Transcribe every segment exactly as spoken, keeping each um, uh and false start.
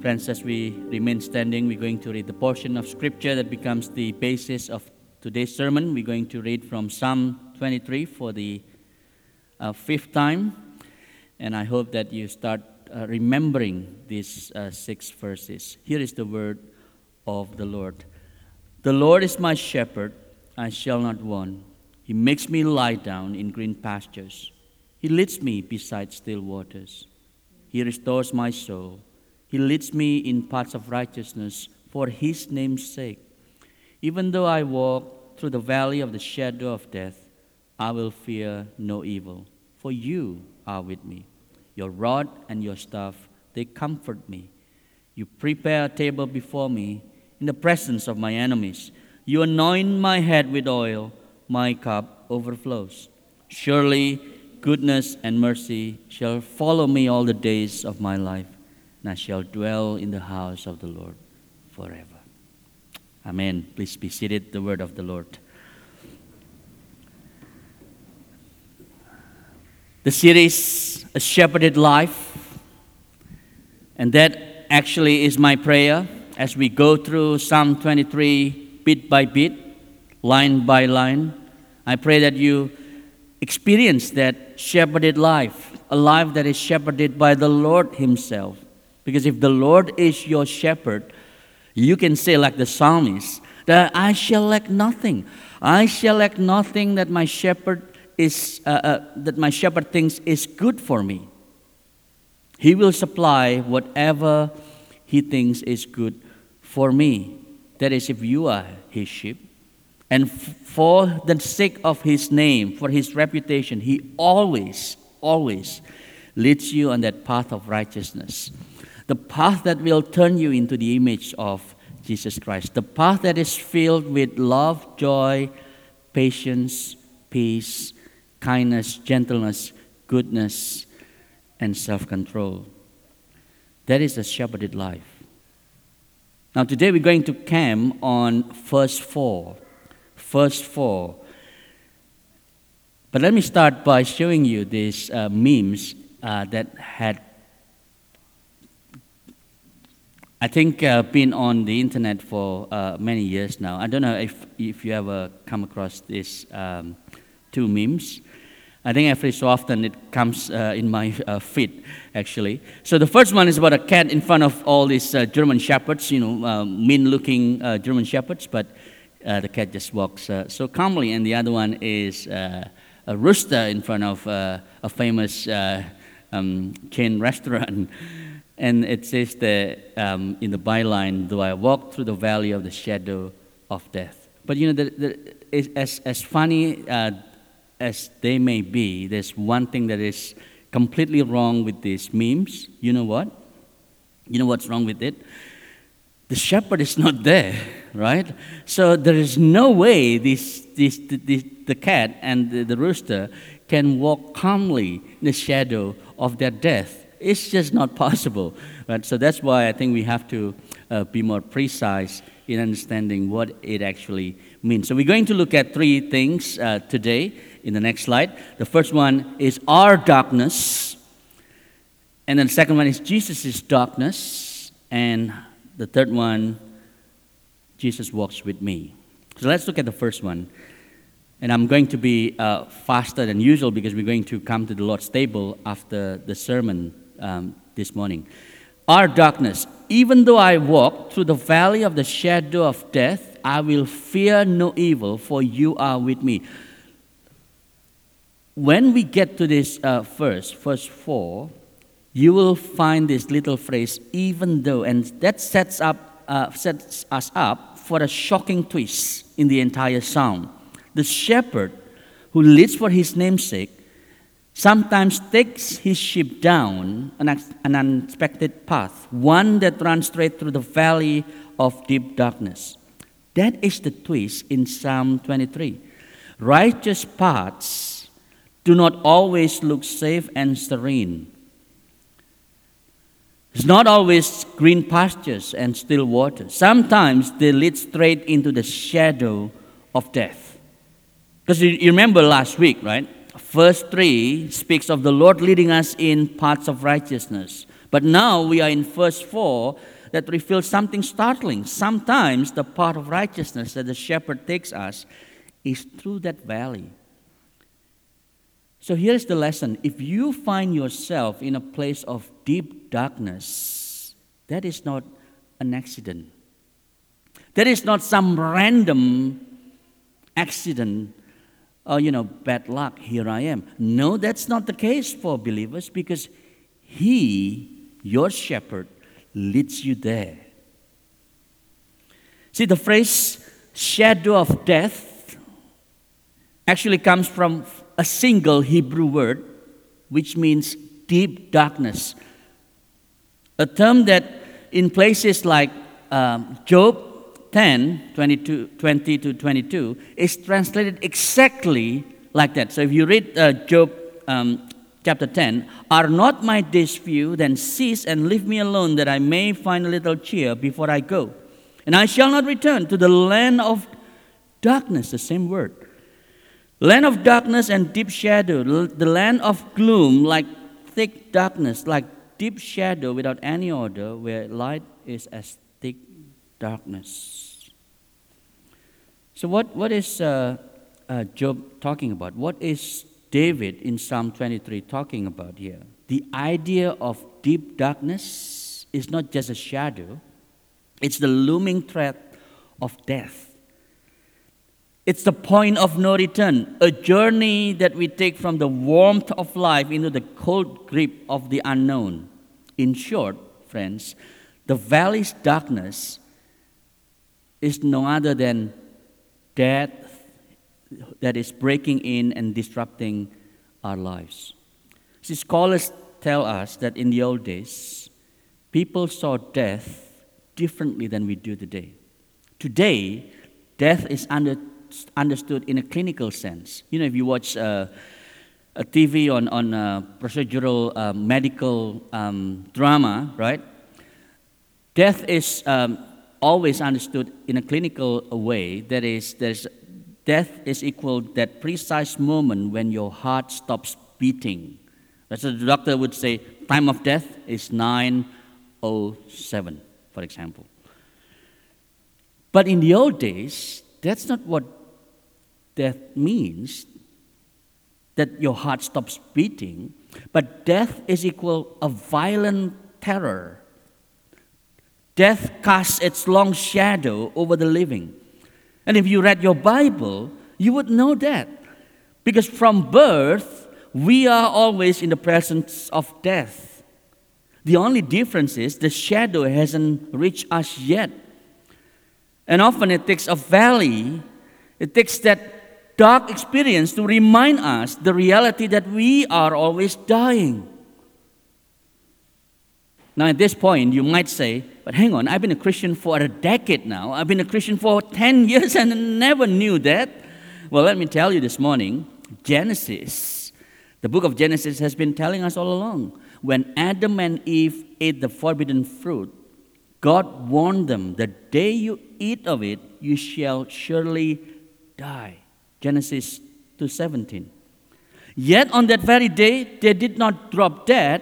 Friends, as we remain standing, we're going to read the portion of Scripture that becomes the basis of today's sermon. We're going to read from Psalm twenty-three for the uh, fifth time. And I hope that you start uh, remembering these uh, six verses. Here is the word of the Lord. The Lord is my shepherd, I shall not want. He makes me lie down in green pastures. He leads me beside still waters. He restores my soul. He leads me in paths of righteousness for His name's sake. Even though I walk through the valley of the shadow of death, I will fear no evil, for You are with me. Your rod and Your staff, they comfort me. You prepare a table before me in the presence of my enemies. You anoint my head with oil, my cup overflows. Surely goodness and mercy shall follow me all the days of my life, and I shall dwell in the house of the Lord forever. Amen. Please be seated, the word of the Lord. The series, A Shepherded Life, and that actually is my prayer as we go through Psalm twenty-three bit by bit, line by line. I pray that you experience that shepherded life, a life that is shepherded by the Lord Himself. Because if the Lord is your shepherd, you can say like the psalmist, that I shall lack nothing. I shall lack nothing that my shepherd is uh, uh, that my shepherd thinks is good for me. He will supply whatever He thinks is good for me. That is, if you are His sheep. And f- for the sake of His name, for His reputation, He always, always leads you on that path of righteousness. The path that will turn you into the image of Jesus Christ. The path that is filled with love, joy, patience, peace, kindness, gentleness, goodness, and self-control. That is a shepherded life. Now today we're going to camp on verse four. Verse four. But let me start by showing you these uh, memes uh, that had I think uh, been on the internet for uh, many years now. I don't know if if you ever come across these um, two memes. I think every so often it comes uh, in my uh, feed, actually. So the first one is about a cat in front of all these uh, German shepherds, you know, uh, mean-looking uh, German shepherds, but uh, the cat just walks uh, so calmly. And the other one is uh, a rooster in front of uh, a famous uh, um, chain restaurant. And it says that um, in the byline, though I walk through the valley of the shadow of death. But you know, the, the, as, as funny uh, as they may be, there's one thing that is completely wrong with these memes. You know what? You know what's wrong with it? The shepherd is not there, right? So there is no way this, this, this, the cat and the, the rooster can walk calmly in the shadow of their death. It's just not possible, right? So that's why I think we have to uh, be more precise in understanding what it actually means. So we're going to look at three things uh, today in the next slide. The first one is our darkness, and then the second one is Jesus' darkness, and the third one, Jesus walks with me. So let's look at the first one. And I'm going to be uh, faster than usual because we're going to come to the Lord's table after the sermon Um, this morning. Our darkness. Even though I walk through the valley of the shadow of death, I will fear no evil, for You are with me. When we get to this uh, verse, verse four, you will find this little phrase, even though, and that sets up uh, sets us up for a shocking twist in the entire psalm. The shepherd who leads for His name's sake sometimes takes his sheep down an, an unexpected path, one that runs straight through the valley of deep darkness. That is the twist in Psalm twenty-three. Righteous paths do not always look safe and serene. It's not always green pastures and still water. Sometimes they lead straight into the shadow of death. Because you, you remember last week, right? Verse three speaks of the Lord leading us in paths of righteousness. But now we are in verse four that reveals something startling. Sometimes the path of righteousness that the shepherd takes us is through that valley. So here's the lesson. If you find yourself in a place of deep darkness, that is not an accident. That is not some random accident or, you know, bad luck, here I am. No, that's not the case for believers, because He, your shepherd, leads you there. See, the phrase shadow of death actually comes from a single Hebrew word, which means deep darkness. A term that in places like um, Job ten, twenty-two, twenty to twenty-two, is translated exactly like that. So if you read uh, Job um, chapter ten, are not my days few? Then cease and leave me alone, that I may find a little cheer before I go. And I shall not return to the land of darkness, the same word. Land of darkness and deep shadow, the land of gloom, like thick darkness, like deep shadow without any order, where light is as thick darkness. So what, what is uh, uh, Job talking about? What is David in Psalm twenty-three talking about here? The idea of deep darkness is not just a shadow. It's the looming threat of death. It's the point of no return, a journey that we take from the warmth of life into the cold grip of the unknown. In short, friends, the valley's darkness is no other than death that is breaking in and disrupting our lives. See, scholars tell us that in the old days, people saw death differently than we do today. Today, death is under, understood in a clinical sense. You know, if you watch uh, a T V on, on uh, procedural uh, medical um, drama, right? Death is um, always understood in a clinical way. That is, there's, death is equal that precise moment when your heart stops beating. So the doctor would say, time of death is nine oh seven, for example. But in the old days, that's not what death means, that your heart stops beating. But death is equal a violent terror. Death casts its long shadow over the living. And if you read your Bible, you would know that. Because from birth, we are always in the presence of death. The only difference is the shadow hasn't reached us yet. And often it takes a valley, it takes that dark experience to remind us the reality that we are always dying. Now at this point, you might say, but hang on, I've been a Christian for a decade now. I've been a Christian for ten years and I never knew that. Well, let me tell you this morning, Genesis, the book of Genesis has been telling us all along. When Adam and Eve ate the forbidden fruit, God warned them, the day you eat of it, you shall surely die. Genesis two seventeen. Yet on that very day, they did not drop dead.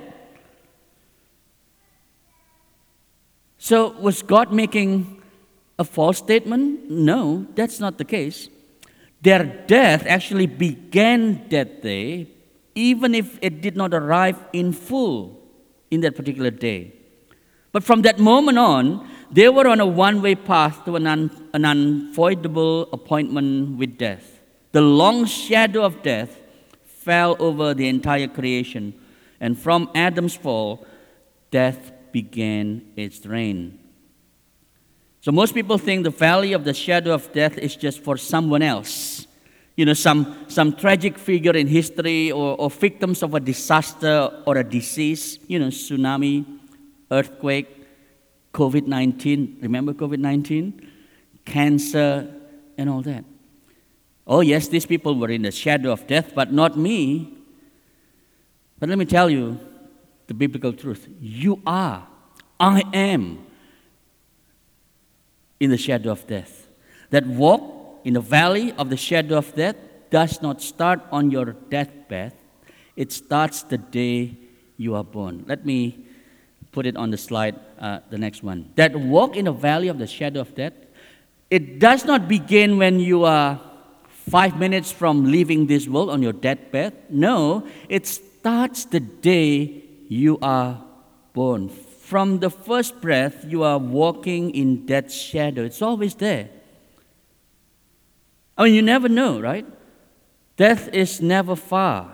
So was God making a false statement? No, that's not the case. Their death actually began that day, even if it did not arrive in full in that particular day. But from that moment on, they were on a one-way path to an, un- an unavoidable appointment with death. The long shadow of death fell over the entire creation, and from Adam's fall, death began its reign. So most people think the valley of the shadow of death is just for someone else. You know, some, some tragic figure in history or, or victims of a disaster or a disease, you know, tsunami, earthquake, covid nineteen, remember covid nineteen? Cancer and all that. Oh yes, these people were in the shadow of death, but not me. But let me tell you the biblical truth. You are, I am in the shadow of death. That walk in the valley of the shadow of death does not start on your deathbed. It starts the day you are born. Let me put it on the slide, uh, the next one. That walk in the valley of the shadow of death, it does not begin when you are five minutes from leaving this world on your deathbed. No, it starts the day you are born. From the first breath, you are walking in death's shadow. It's always there. I mean, you never know, right? Death is never far.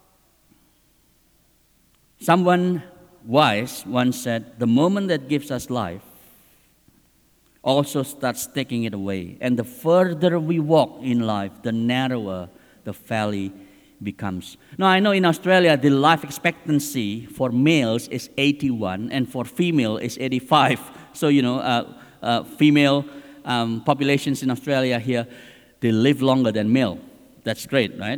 Someone wise once said, the moment that gives us life also starts taking it away. And the further we walk in life, the narrower the valley becomes. Now, I know in Australia, the life expectancy for males is eighty-one, and for female is eighty-five. So, you know, uh, uh, female um, populations in Australia here, they live longer than male. That's great, right?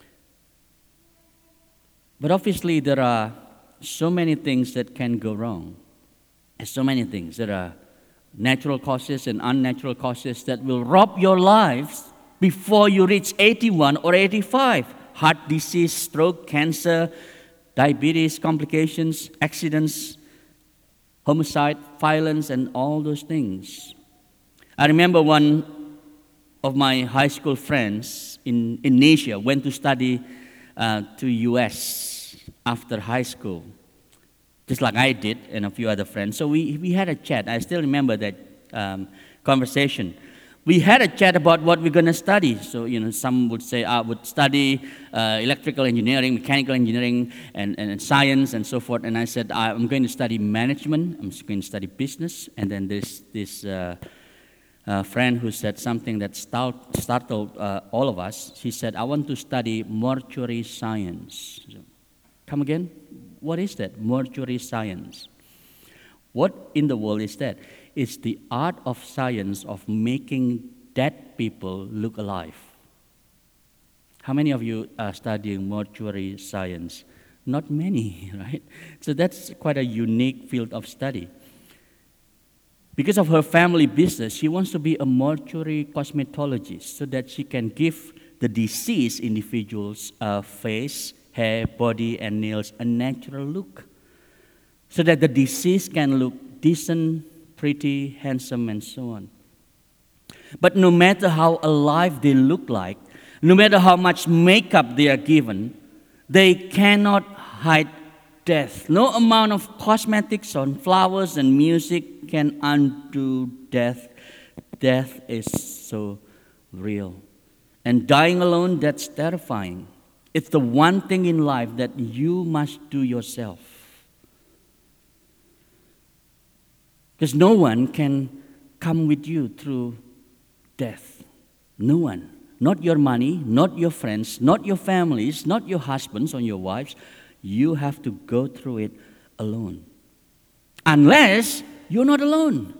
But obviously, there are so many things that can go wrong. There's so many things. There are natural causes and unnatural causes that will rob your lives before you reach eighty-one or eighty-five. Heart disease, stroke, cancer, diabetes, complications, accidents, homicide, violence, and all those things. I remember one of my high school friends in, in Asia went to study uh, to U S after high school, just like I did and a few other friends. So we, we had a chat. I still remember that um, conversation. We had a chat about what we're going to study. So, you know, some would say I would study uh, electrical engineering, mechanical engineering, and, and, and science, and so forth. And I said, I'm going to study management. I'm going to study business. And then there's this uh, uh, friend who said something that start, startled uh, all of us. She said, I want to study mortuary science. So, come again? What is that? Mortuary science. What in the world is that? It's the art of science of making dead people look alive. How many of you are studying mortuary science? Not many, right? So that's quite a unique field of study. Because of her family business, she wants to be a mortuary cosmetologist so that she can give the deceased individuals a face, hair, body, and nails a natural look, so that the deceased can look decent, pretty, handsome, and so on. But no matter how alive they look like, no matter how much makeup they are given, they cannot hide death. No amount of cosmetics on flowers and music can undo death. Death is so real. And dying alone, that's terrifying. It's the one thing in life that you must do yourself. Because no one can come with you through death. No one. Not your money, not your friends, not your families, not your husbands or your wives. You have to go through it alone. Unless you're not alone.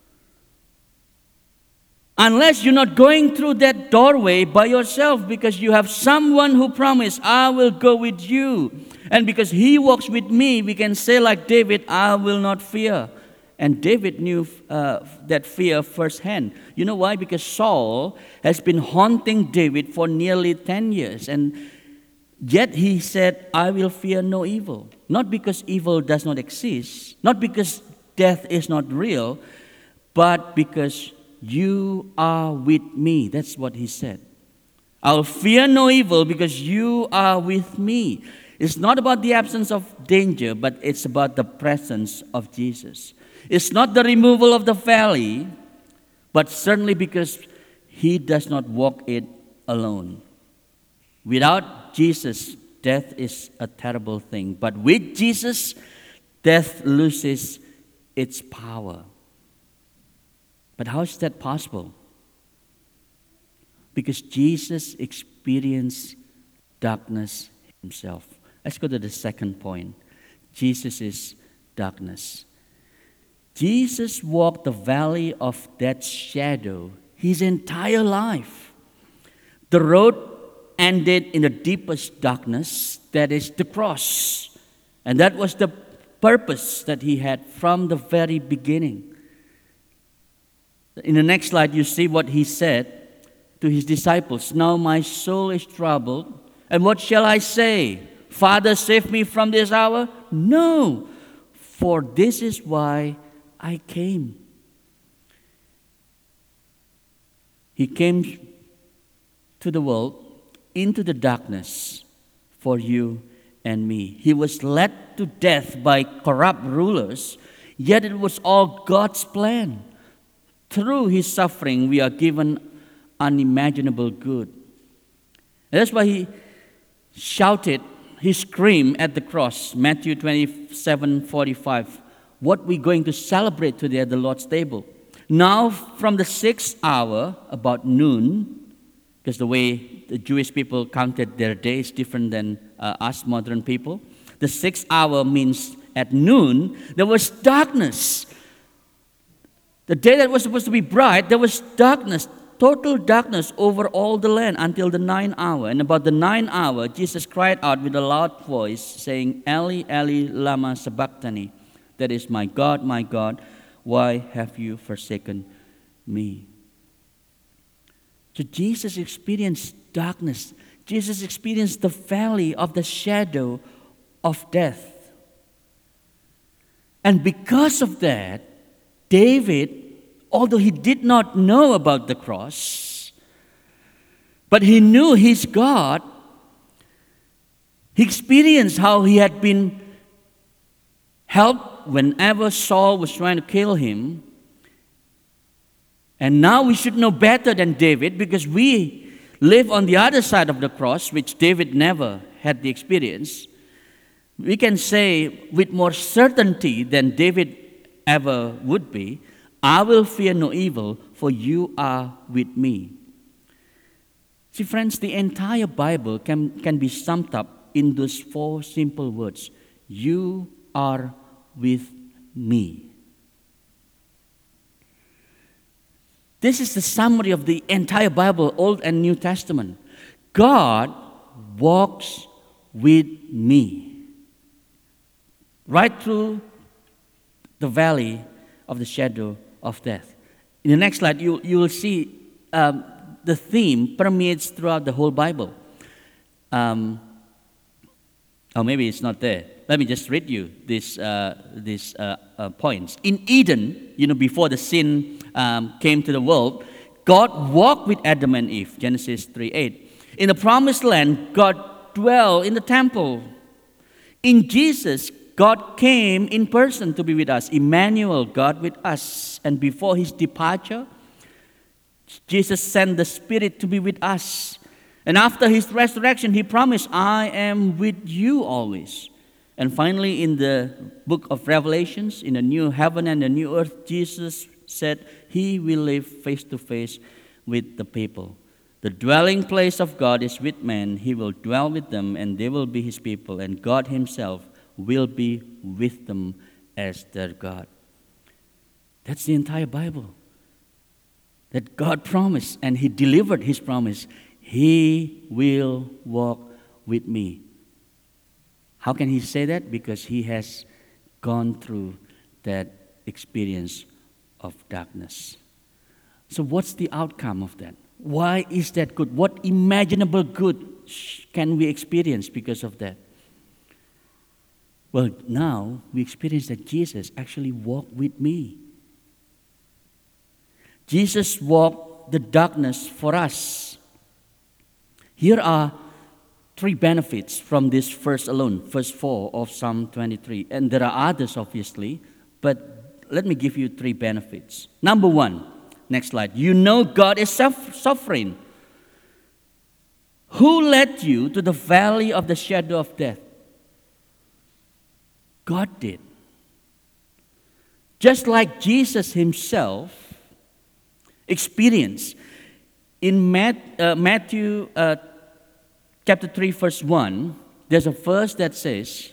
Unless you're not going through that doorway by yourself, because you have someone who promised, I will go with you. And because he walks with me, we can say like David, I will not fear. And David knew uh, that fear firsthand. You know why? Because Saul has been haunting David for nearly ten years. And yet he said, I will fear no evil. Not because evil does not exist. Not because death is not real. But because you are with me. That's what he said. I'll fear no evil because you are with me. It's not about the absence of danger, but it's about the presence of Jesus. It's not the removal of the valley, but certainly because he does not walk it alone. Without Jesus, death is a terrible thing. But with Jesus, death loses its power. But how is that possible? Because Jesus experienced darkness himself. Let's go to the second point. Jesus is darkness. Jesus walked the valley of death's shadow his entire life. The road ended in the deepest darkness, that is the cross. And that was the purpose that he had from the very beginning. In the next slide, you see what he said to his disciples. Now my soul is troubled, and what shall I say? Father, save me from this hour? No. For this is why I came. He came to the world, into the darkness, for you and me. He was led to death by corrupt rulers, yet it was all God's plan. Through his suffering, we are given unimaginable good. And that's why he shouted, he screamed at the cross, Matthew twenty-seven forty-five, what we're going to celebrate today at the Lord's table. Now, from the sixth hour, about noon, because the way the Jewish people counted their day is different than uh, us modern people. The sixth hour means at noon, there was darkness. The day that was supposed to be bright, there was darkness, total darkness over all the land until the ninth hour. And about the ninth hour, Jesus cried out with a loud voice, saying, Eli, Eli, lama sabachthani. That is, my God, my God, why have you forsaken me? So Jesus experienced darkness. Jesus experienced the valley of the shadow of death. And because of that, David, although he did not know about the cross, but he knew his God, he experienced how he had been helped whenever Saul was trying to kill him. And now we should know better than David because we live on the other side of the cross, which David never had the experience. We can say with more certainty than David ever would be, I will fear no evil, for you are with me. See, friends, the entire Bible can, can be summed up in those four simple words. You are with me. This is the summary of the entire Bible, Old and New Testament. God walks with me. Right through the valley of the shadow of death. In the next slide, you, you will see um, the theme permeates throughout the whole Bible. Um, oh, maybe it's not there. Let me just read you these uh, these uh, uh, points. In Eden, you know, before the sin um, came to the world, God walked with Adam and Eve, Genesis three eight. In the promised land, God dwelled in the temple. In Jesus, God came in person to be with us. Emmanuel, God with us. And before his departure, Jesus sent the Spirit to be with us. And after his resurrection, he promised, I am with you always. And finally, in the book of Revelations, in the new heaven and the new earth, Jesus said he will live face to face with the people. The dwelling place of God is with men. He will dwell with them, and they will be his people. And God himself will be with them as their God. That's the entire Bible. That God promised, and he delivered his promise. He will walk with me. How can he say that? Because he has gone through that experience of darkness. So what's the outcome of that? Why is that good? What imaginable good can we experience because of that? Well, now we experience that Jesus actually walked with me. Jesus walked the darkness for us. Here are three benefits from this verse alone, verse four of Psalm twenty-three. And there are others, obviously, but let me give you three benefits. Number one, next slide. You know God is sovereign. Who led you to the valley of the shadow of death? God did. Just like Jesus himself experienced. In Matthew uh, chapter three, verse one, there's a verse that says,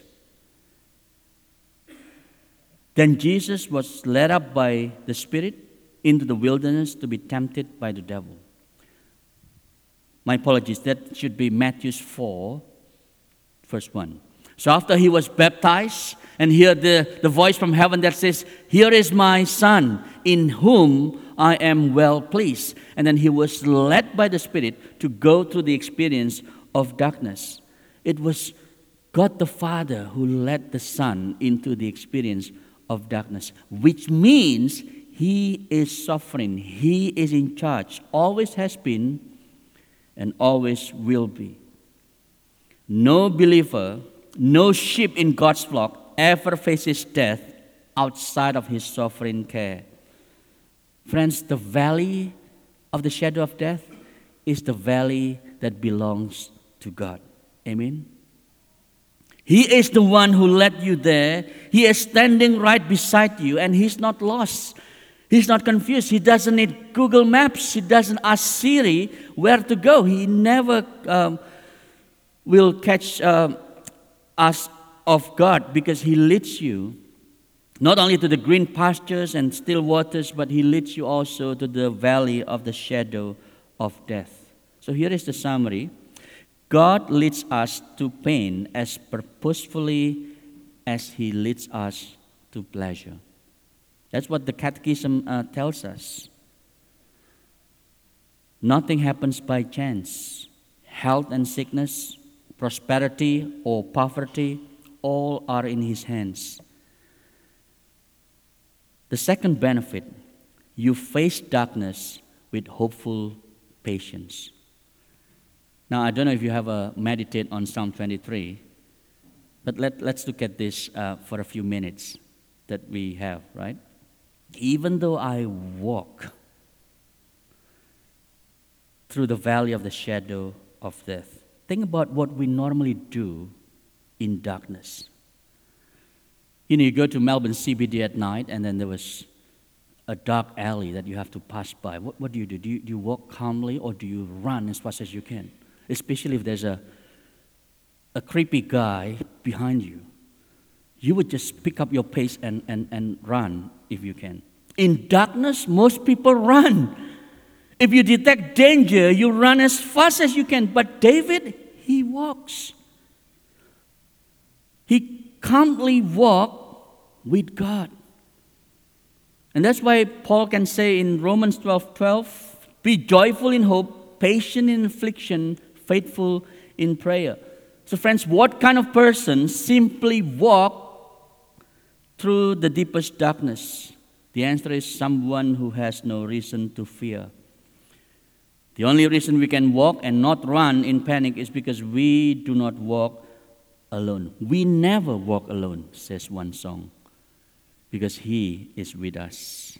Then Jesus was led up by the Spirit into the wilderness to be tempted by the devil. My apologies, that should be Matthew four, verse one. So after he was baptized, and hear the, the voice from heaven that says, Here is my Son, in whom I am well pleased. And then he was led by the Spirit to go through the experience of darkness. It was God the Father who led the Son into the experience of darkness, which means He is sovereign. He is in charge, always has been, and always will be. No believer, no sheep in God's flock ever faces death outside of His sovereign care. Friends, the valley of the shadow of death is the valley that belongs to God. Amen? He is the one who led you there. He is standing right beside you, and He's not lost. He's not confused. He doesn't need Google Maps. He doesn't ask Siri where to go. He never um, will catch um, us off guard because He leads you not only to the green pastures and still waters, but He leads you also to the valley of the shadow of death. So here is the summary. God leads us to pain as purposefully as He leads us to pleasure. That's what the Catechism uh, tells us. Nothing happens by chance. Health and sickness, prosperity or poverty, all are in His hands. The second benefit, you face darkness with hopeful patience. Now, I don't know if you have a meditate on Psalm twenty-three, but let, let's look at this uh, for a few minutes that we have, right? Even though I walk through the valley of the shadow of death, think about what we normally do in darkness. You know, you go to Melbourne C B D at night, and then there was a dark alley that you have to pass by. What, what do you do? Do you, do you walk calmly, or do you run as fast as you can? Especially if there's a, a creepy guy behind you. You would just pick up your pace and, and, and run if you can. In darkness, most people run. If you detect danger, you run as fast as you can. But David, he walks. He calmly walked with God. And that's why Paul can say in Romans twelve twelve, be joyful in hope, patient in affliction, faithful in prayer. So friends, what kind of person simply walk through the deepest darkness? The answer is someone who has no reason to fear. The only reason we can walk and not run in panic is because we do not walk alone. We never walk alone, says one song, because He is with us.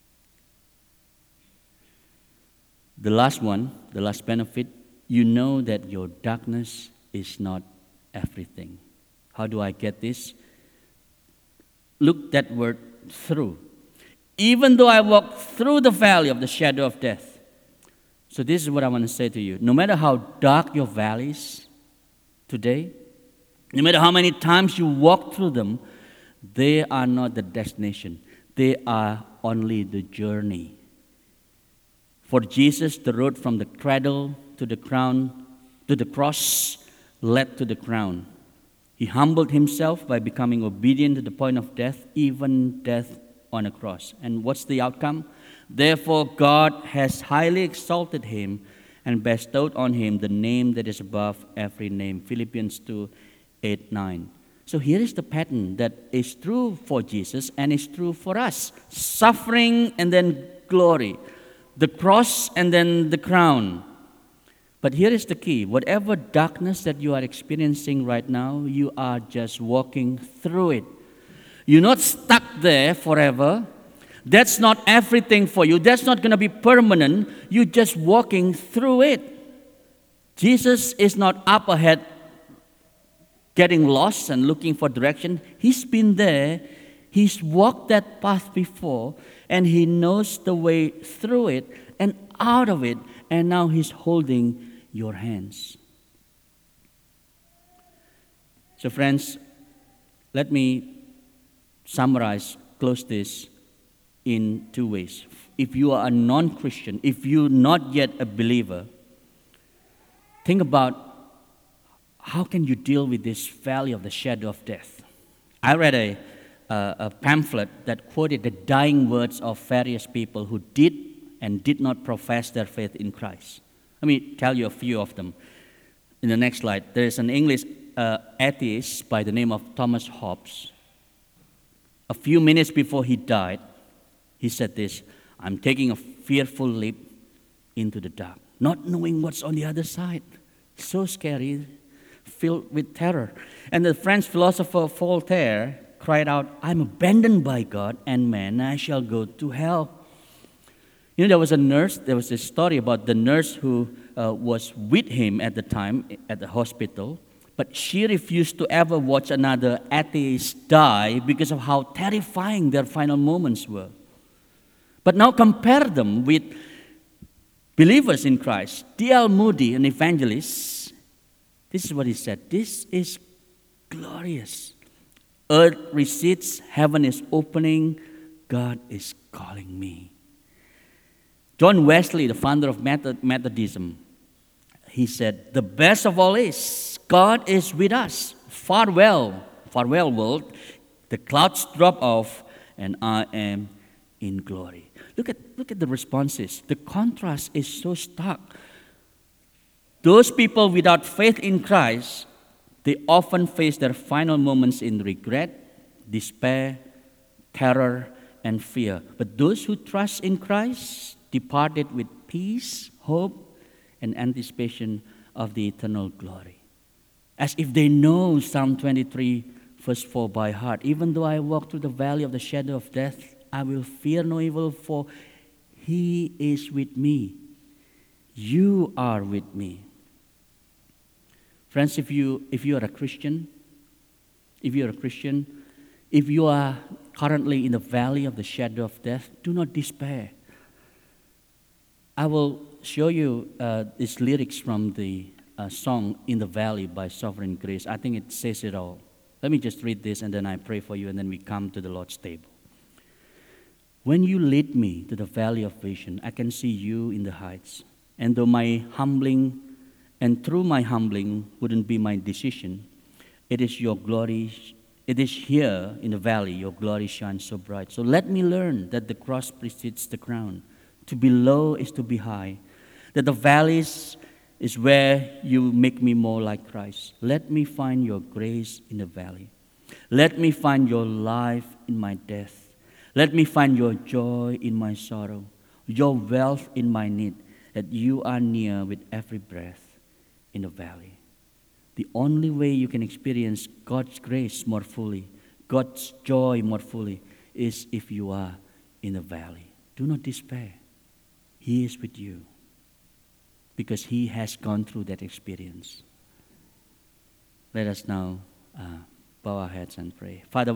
The last one, the last benefit, you know that your darkness is not everything. How do I get this? Look that word through. Even though I walk through the valley of the shadow of death. So this is what I want to say to you. No matter how dark your valleys today, no matter how many times you walk through them, they are not the destination. They are only the journey. For Jesus, the road from the cradle to the crown, to the cross, led to the crown. He humbled Himself by becoming obedient to the point of death, even death on a cross. And what's the outcome? Therefore, God has highly exalted Him and bestowed on Him the name that is above every name. Philippians two, eight, nine. So here is the pattern that is true for Jesus and is true for us. Suffering and then glory. The cross and then the crown. But here is the key. Whatever darkness that you are experiencing right now, you are just walking through it. You're not stuck there forever. That's not everything for you. That's not going to be permanent. You're just walking through it. Jesus is not up ahead getting lost and looking for direction. He's been there. He's walked that path before, and He knows the way through it and out of it, and now He's holding your hands. So friends, let me summarize, close this in two ways. If you are a non-Christian, if you're not yet a believer, think about how can you deal with this valley of the shadow of death. I read a, uh, a pamphlet that quoted the dying words of various people who did and did not profess their faith in Christ. Let me tell you a few of them. In the next slide, there is an English uh, atheist by the name of Thomas Hobbes. A few minutes before he died, he said this, "I'm taking a fearful leap into the dark, not knowing what's on the other side." So scary, filled with terror. And the French philosopher Voltaire cried out, "I'm abandoned by God and man, I shall go to hell." You know, there was a nurse, there was a story about the nurse who uh, was with him at the time at the hospital, but she refused to ever watch another atheist die because of how terrifying their final moments were. But now compare them with believers in Christ. D L Moody, an evangelist, this is what he said, "This is glorious. Earth recedes, heaven is opening, God is calling me." John Wesley, the founder of Methodism, he said, "The best of all is, God is with us. Farewell, farewell world. The clouds drop off, and I am in glory." Look at, look at the responses. The contrast is so stark. Those people without faith in Christ, they often face their final moments in regret, despair, terror, and fear. But those who trust in Christ departed with peace, hope, and anticipation of the eternal glory. As if they know Psalm twenty-three, verse four by heart. "Even though I walk through the valley of the shadow of death, I will fear no evil, for He is with me. You are with me." Friends, if you, if you are a Christian, if you are a Christian, if you are currently in the valley of the shadow of death, do not despair. I will show you uh, these lyrics from the uh, song "In the Valley" by Sovereign Grace. I think it says it all. Let me just read this, and then I pray for you, and then we come to the Lord's table. "When you lead me to the valley of vision, I can see you in the heights. And though my humbling, and through my humbling wouldn't be my decision, it is your glory, it is here in the valley, your glory shines so bright. So let me learn that the cross precedes the crown. To be low is to be high. That the valleys is where you make me more like Christ. Let me find your grace in the valley. Let me find your life in my death. Let me find your joy in my sorrow, your wealth in my need, that you are near with every breath in the valley." The only way you can experience God's grace more fully, God's joy more fully, is if you are in the valley. Do not despair. He is with you because He has gone through that experience. Let us now uh, bow our heads and pray. Father,